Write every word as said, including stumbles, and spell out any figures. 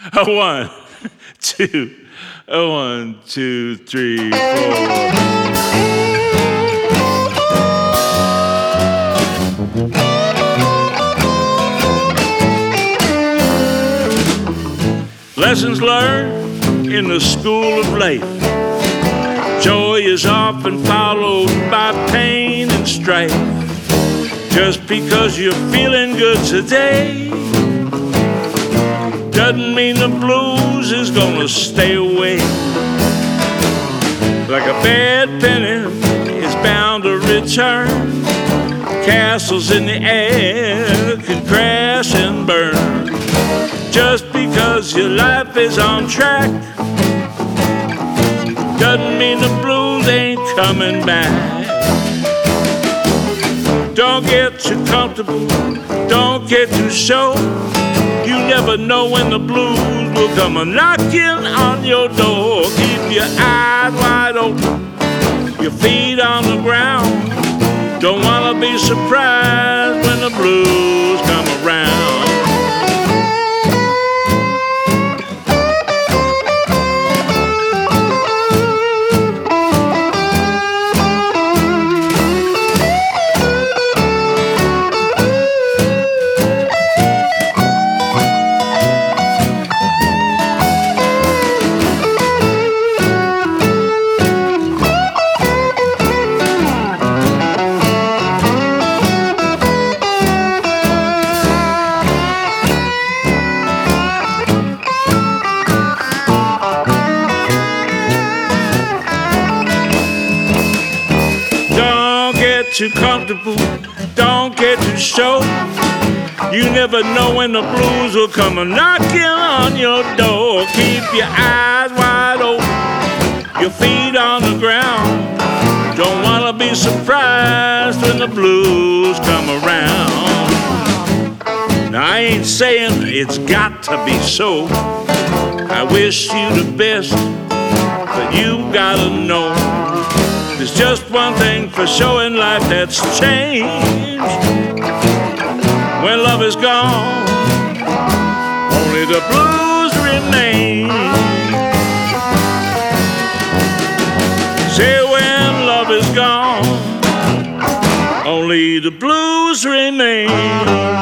A one, two, a one, two, three, four. Lessons learned in the school of life. Joy is often followed by pain and strife. Just because you're feeling good today doesn't mean the blues is gonna stay away. Like a bad penny is bound to return. Castles in the air can crash and burn. Just because your life is on track doesn't mean the blues ain't coming back. Don't get too comfortable, don't get too sure. You never know when the blues will come a knocking on your door. Keep your eyes wide open, your feet on the ground. Don't wanna be surprised when the blues come around. Too comfortable, don't get too sure. You never know when the blues will come a knocking on your door. Keep your eyes wide open, your feet on the ground. Don't wanna be surprised when the blues come around. Now I ain't saying it's got to be so. I wish you the best, but you gotta know there's just one thing for sure in life that's changed. When love is gone, only the blues remain. Say when love is gone, only the blues remain.